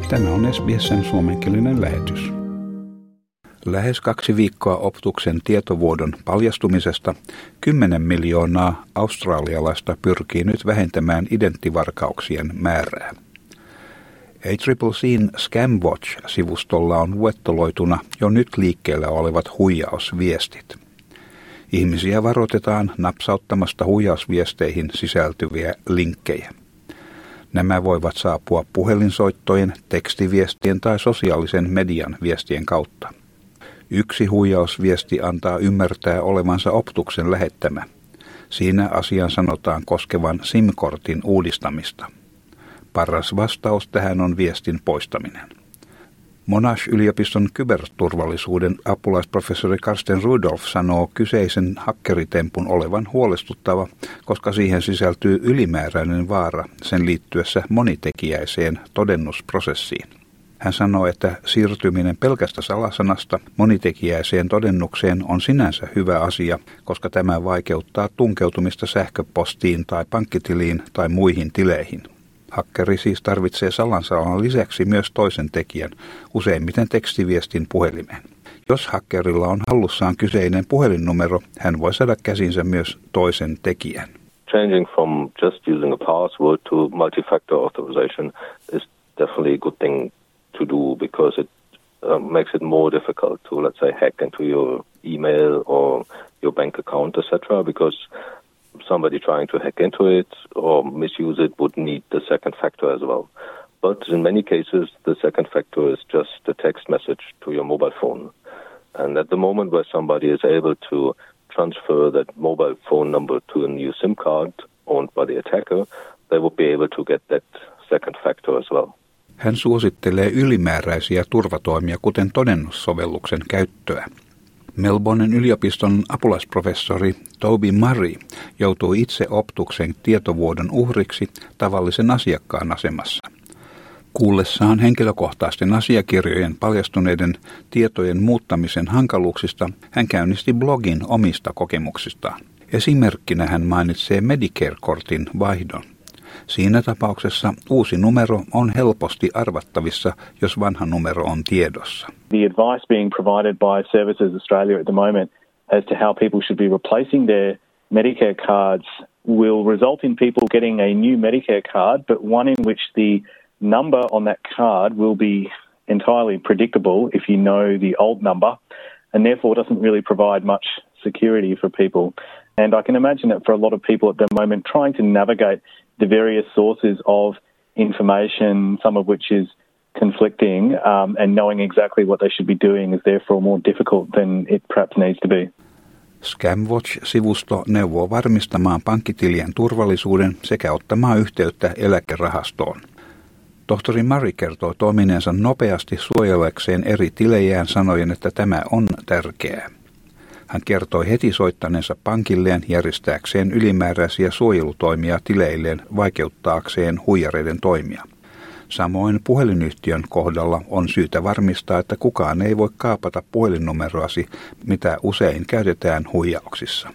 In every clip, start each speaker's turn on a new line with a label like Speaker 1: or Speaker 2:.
Speaker 1: Tämä on SBS:n suomenkielinen lähetys. Lähes 2 viikkoa Optuksen tietovuodon paljastumisesta 10 miljoonaa australialaista pyrkii nyt vähentämään identtivarkauksien määrää. ACCC:n Scamwatch-sivustolla on luetteloituna jo nyt liikkeellä olevat huijausviestit. Ihmisiä varoitetaan napsauttamasta huijausviesteihin sisältyviä linkkejä. Nämä voivat saapua puhelinsoittojen, tekstiviestien tai sosiaalisen median viestien kautta. Yksi huijausviesti antaa ymmärtää olevansa Optuksen lähettämä. Siinä asian sanotaan koskevan SIM-kortin uudistamista. Paras vastaus tähän on viestin poistaminen. Monash-yliopiston kyberturvallisuuden apulaisprofessori Karsten Rudolph sanoo kyseisen hakkeritempun olevan huolestuttava, koska siihen sisältyy ylimääräinen vaara sen liittyessä monitekijäiseen todennusprosessiin. Hän sanoo, että siirtyminen pelkästä salasanasta monitekijäiseen todennukseen on sinänsä hyvä asia, koska tämä vaikeuttaa tunkeutumista sähköpostiin tai pankkitiliin tai muihin tileihin. Hakkeri siis tarvitsee salasanan lisäksi myös toisen tekijän, useimmiten tekstiviestin puhelimeen. Jos hakkerilla on hallussaan kyseinen puhelinnumero, hän voi saada käsinsä myös toisen tekijän.
Speaker 2: Changing from just using a password to multi-factor authorization is definitely a good thing to do because it makes it more difficult to, let's say, hack into your email or your bank account, etc. because somebody trying to hack into it or misuse it would need the second factor as well. But in many cases, the second factor is just a text message to your mobile phone. And at the moment where somebody is able to transfer that mobile phone number to a new SIM card owned by the attacker, they would be able to get that second factor as well.
Speaker 1: Hän suosittelee ylimääräisiä turvatoimia, kuten todennussovelluksen käyttöä. Melbournen yliopiston apulaisprofessori Toby Murray joutui itse Optuksen tietovuodon uhriksi tavallisen asiakkaan asemassa. Kuullessaan henkilökohtaisten asiakirjojen paljastuneiden tietojen muuttamisen hankaluuksista, hän käynnisti blogin omista kokemuksistaan. Esimerkkinä hän mainitsee Medicare-kortin vaihdon. Siinä tapauksessa uusi numero on helposti arvattavissa, jos vanha numero on tiedossa.
Speaker 3: The advice being provided by Services Australia at the moment as to how people should be replacing their Medicare cards will result in people getting a new Medicare card, but one in which the number on that card will be entirely predictable if you know the old number, and therefore doesn't really provide much security for people. And I can imagine that for a lot of people at the moment trying to navigate the various sources of information, some of which is conflicting, and knowing exactly what they should be doing is therefore more difficult than it perhaps needs to be.
Speaker 1: Scamwatch-sivusto neuvoo varmistamaan pankkitilien turvallisuuden sekä ottamaan yhteyttä eläkerahastoon. Tohtori Murray kertoo toimineensa nopeasti suojellakseen eri tilejään sanoen, että tämä on tärkeää. Hän kertoi heti soittaneensa pankilleen järjestääkseen ylimääräisiä suojelutoimia tileilleen vaikeuttaakseen huijareiden toimia. Samoin puhelinyhtiön kohdalla on syytä varmistaa, että kukaan ei voi kaapata puhelinnumeroasi, mitä usein käytetään huijauksissa.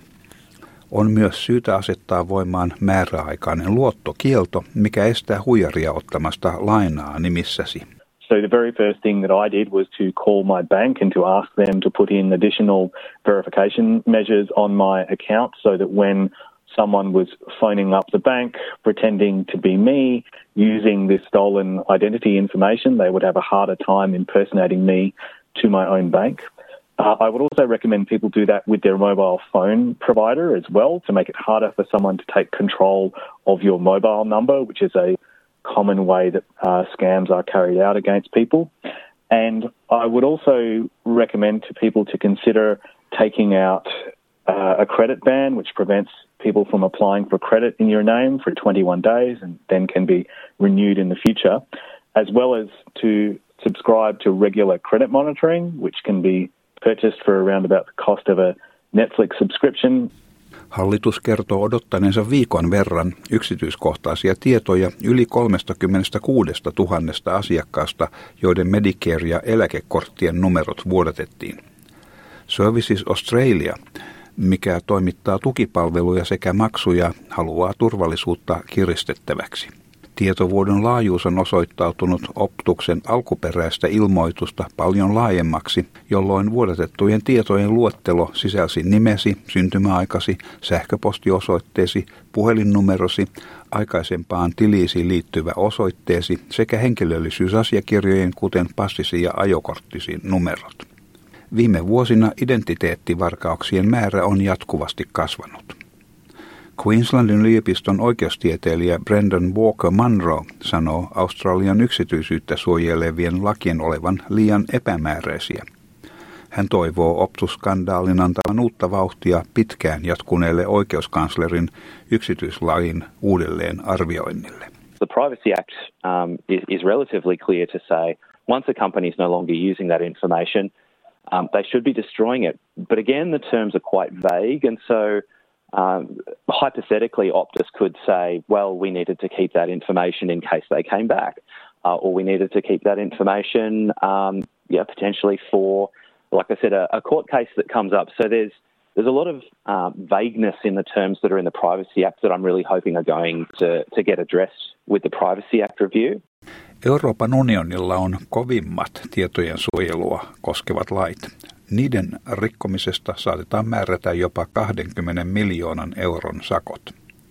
Speaker 1: On myös syytä asettaa voimaan määräaikainen luottokielto, mikä estää huijaria ottamasta lainaa nimissäsi.
Speaker 3: So the very first thing that I did was to call my bank and to ask them to put in additional verification measures on my account so that when someone was phoning up the bank pretending to be me using this stolen identity information, they would have a harder time impersonating me to my own bank. I would also recommend people do that with their mobile phone provider as well to make it harder for someone to take control of your mobile number, which is a common way that scams are carried out against people. And I would also recommend to people to consider taking out a credit ban, which prevents people from applying for credit in your name for 21 days and then can be renewed in the future, as well as to subscribe to regular credit monitoring, which can be purchased for around about the cost of a Netflix subscription.
Speaker 1: Hallitus kertoo odottaneensa viikon verran yksityiskohtaisia tietoja yli 36 000 asiakkaasta, joiden Medicare- ja eläkekorttien numerot vuodatettiin. Services Australia, mikä toimittaa tukipalveluja sekä maksuja, haluaa turvallisuutta kiristettäväksi. Tietovuodon laajuus on osoittautunut Optuksen alkuperäistä ilmoitusta paljon laajemmaksi, jolloin vuodatettujen tietojen luettelo sisälsi nimesi, syntymäaikasi, sähköpostiosoitteesi, puhelinnumerosi, aikaisempaan tiliisi liittyvä osoitteesi sekä henkilöllisyysasiakirjojen kuten passisi ja ajokorttisi numerot. Viime vuosina identiteettivarkauksien määrä on jatkuvasti kasvanut. Queenslandin yliopiston oikeustieteilijä Brendan Walker Munro sanoo Australian yksityisyyttä suojelevien lakien olevan liian epämääräisiä. Hän toivoo Optus-skandaalin antavan uutta vauhtia pitkään jatkuneelle oikeuskanslerin yksityislain uudelleen arvioinnille.
Speaker 4: The Privacy Act is relatively clear to say once a company is no longer using that information, they should be destroying it. But again, the terms are quite vague, and so hypothetically, Optus could say, well, we needed to keep that information in case they came back, or we needed to keep that information, potentially for, like I said, a court case that comes up. So there's a lot of vagueness in the terms that are in the Privacy Act that I'm really hoping are going to get addressed with the Privacy Act review.
Speaker 1: Euroopan unionilla on kovimmat tietojen suojelua koskevat lait. Niiden rikkomisesta saatetaan määrätä jopa 20 miljoonan euron sakot.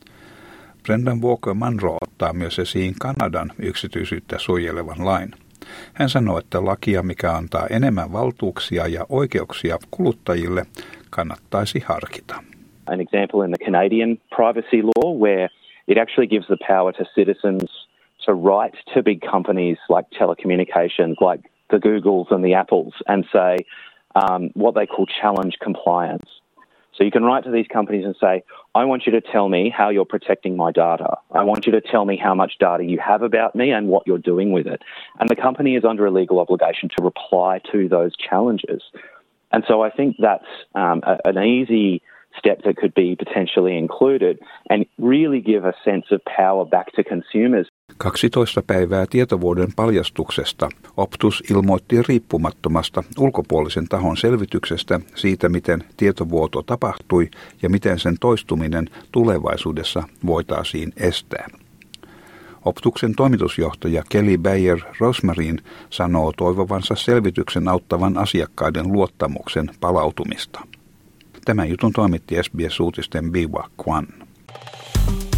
Speaker 1: Brendan Walker Munro ottaa myös esiin Kanadan yksityisyyttä suojelevan lain. Hän sanoo, että lakia, mikä antaa enemmän valtuuksia ja oikeuksia kuluttajille, kannattaisi harkita.
Speaker 4: An example in the Canadian privacy law where it actually gives the power to citizens to write to big companies like telecommunications, like the Googles and the Apples, and say what they call challenge compliance. So you can write to these companies and say, I want you to tell me how you're protecting my data. I want you to tell me how much data you have about me and what you're doing with it. And the company is under a legal obligation to reply to those challenges. And so I think that's an easy step that could be potentially included and really give a sense of power back to consumers.
Speaker 1: 12 päivää tietovuodon paljastuksesta Optus ilmoitti riippumattomasta ulkopuolisen tahon selvityksestä siitä, miten tietovuoto tapahtui ja miten sen toistuminen tulevaisuudessa voitaisiin estää. Optuksen toimitusjohtaja Kelly Bayer Rosmarin sanoo toivovansa selvityksen auttavan asiakkaiden luottamuksen palautumista. Tämän jutun toimitti SBS-uutisten Biwa Kwan.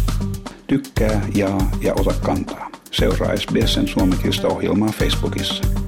Speaker 1: Tykkää, jaa ja ota kantaa. Seuraa SBS:n suomenkielistä ohjelmaa Facebookissa.